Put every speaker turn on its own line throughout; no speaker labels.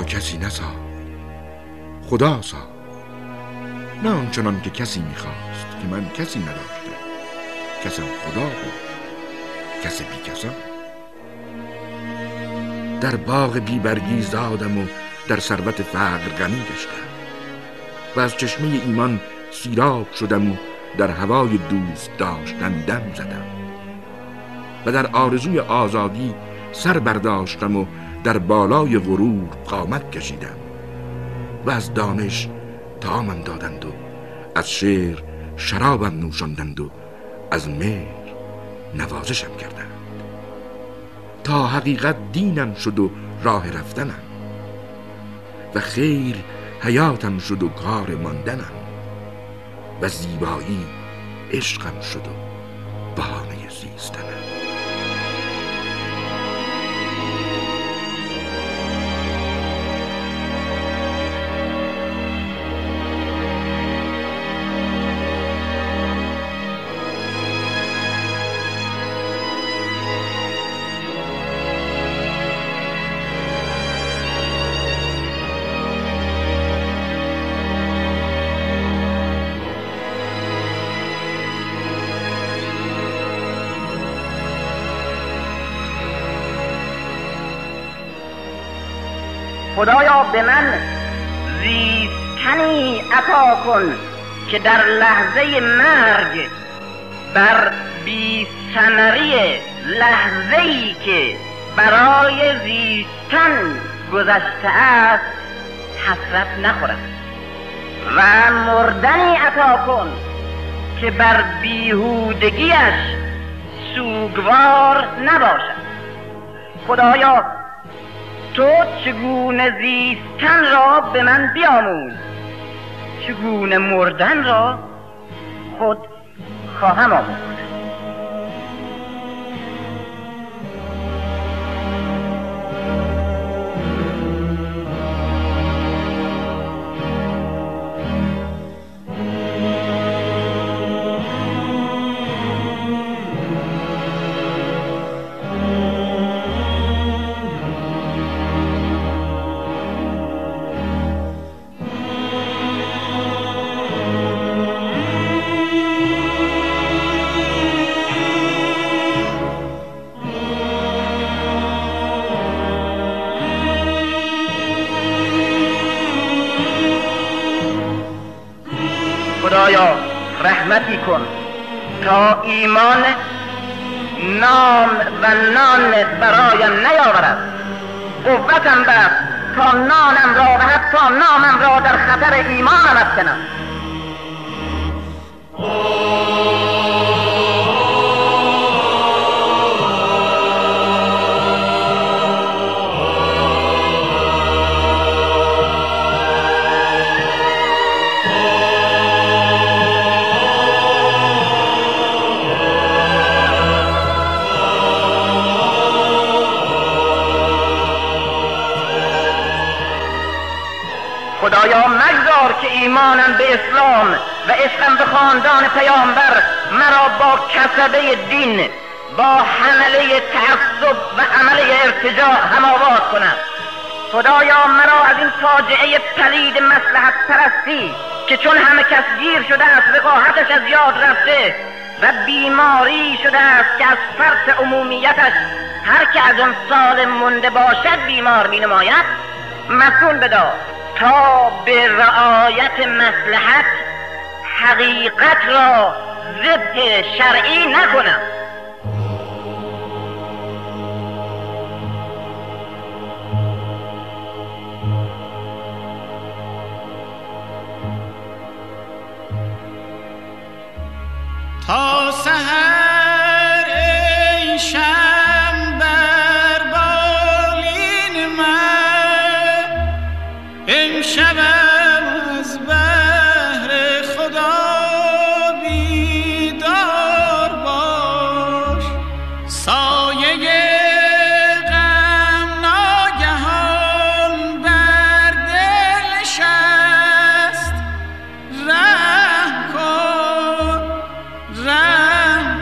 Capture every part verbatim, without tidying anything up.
مرا کسی نساخت، خدا ساخت. نه آنچنان که کسی میخواست که من کسی نداشتم، کسم خدا بود، کس بی کسم. در باغ بیبرگی زادم و در ثروت فقر غنی گشتم و از چشمه ایمان سیراب شدم و در هوای دوست داشتن دم زدم و در آرزوی آزادی سر برداشتم و در بالای غرور قامت کشیدم و از دانش طعامم دادند و از شعر شرابم نوشاندند و از مهر نوازشم کردند تا حقیقت دینم شد و راه رفتنم و خیر حیاتم شد و کار ماندنم و زیبایی عشقم شد و بهانه زیستنم.
خدایا به من زیستنی عطا کن که در لحظه مرگ بر بی ثمری لحظه‌ای که برای زیستن گذشته است حسرت نخورم و مردنی عطا کن که بر بیهودگیش سوگوار نباشد. خدایا تو چگونه زیستن را به من بیاموز، چگونه مردن را خود خواهم آموخت. خدایا رحمتی کن تا ایمان نام و نان برایم نیاورد، قوتم بخش تا نانم را و حتی نامم را در خطر ایمانم افکنم. خدایا مگذار که ایمانم به اسلام و عشقم به خاندان پیامبر مرا با کسبه دین، با حمله تعصب و عمله ارتجاع هماوات کند. خدایا مرا از این فاجعه پلید مصلحت پرستی که چون همه کس گیر شده است وقاحتش از یاد رفته و بیماری شده است که از فرط عمومیتش هر که از آن سال مونده باشد بیمار می نماید، مسئول بدار تا به رعایت مصلحت حقیقت را ضد شرعی نکنم.
تا سحر ای شم بر بالین من، امشبم از بهر خدا بیدار باش. سایه غم ناگهان بر دل نشست، رحم کن رحم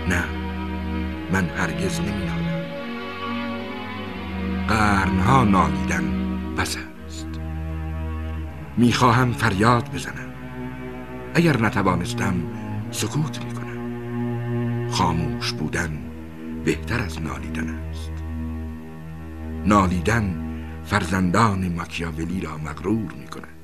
نه، من هرگز نمی نالم. قرنها نالیدن بس است. می خواهم فریاد بزنم، اگر نتوانستم سکوت می کنم. خاموش بودن بهتر از نالیدن است. نالیدن فرزندان ماکیاولی را مغرور می کند.